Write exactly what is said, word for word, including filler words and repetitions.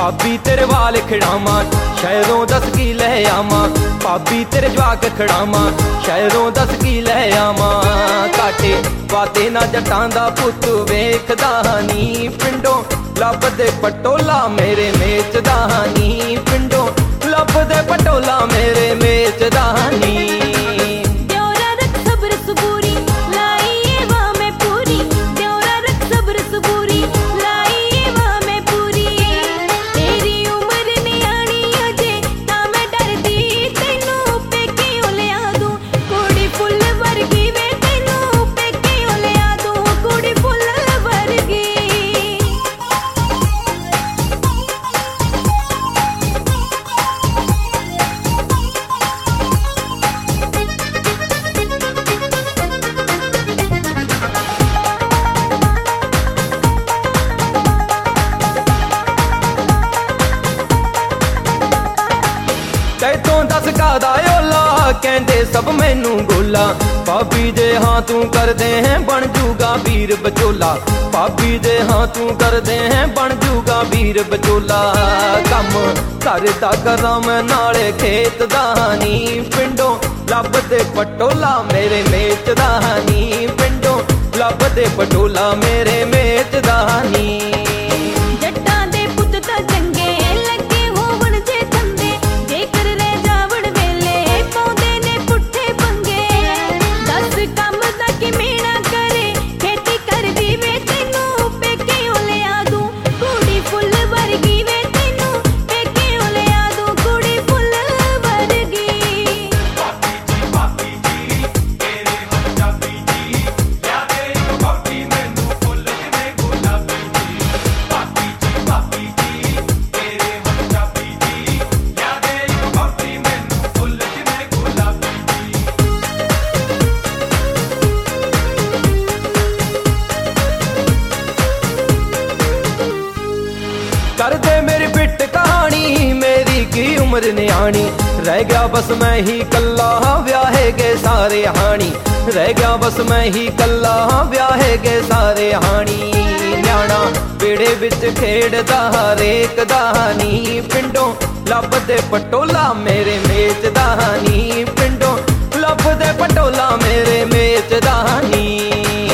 भाभी तेरे वाल खिड़ावा शहरों दस की लै आवा, भाभी तेरे जवाक खड़ावा शहरों दस की लै आवा। काटे वाते ना जटां दा पुत वेखदा नी, पिंडों लभदे पटोला मेरे मेचदा नी, पिंडों लभदे पटोला मेरे मेचदा नी। तैतों दस कादा ओला कहंदे सब मैनू गोला, भाभी दे हाँ तू कर दे हैं बन जूगा वीर बचोला, भाभी दे हाँ तू कर दे हैं बन जूगा वीर बचोला। कम करदा करां मैं नाले खेत दा नी, पिंडों लभदे पटोला मेरे मेचदा नी, पिंडों लभदे पटोला मेरे मेचदा नी। कर दे मेरी बिट कहानी मेरी की उम्र न्याणी, रह गया बस मैं ही कल्ला ब्याहे गए सारे हानी, रह गया बस मैं ही कल्ला ब्याहे गए सारे हानी। न्याणा बेड़े बिच खेड़दा हरेक दानी, पिंडों लभदे पटोला मेरे मेचदा नी, पिंडों लभदे पटोला मेरे मेचदा नी।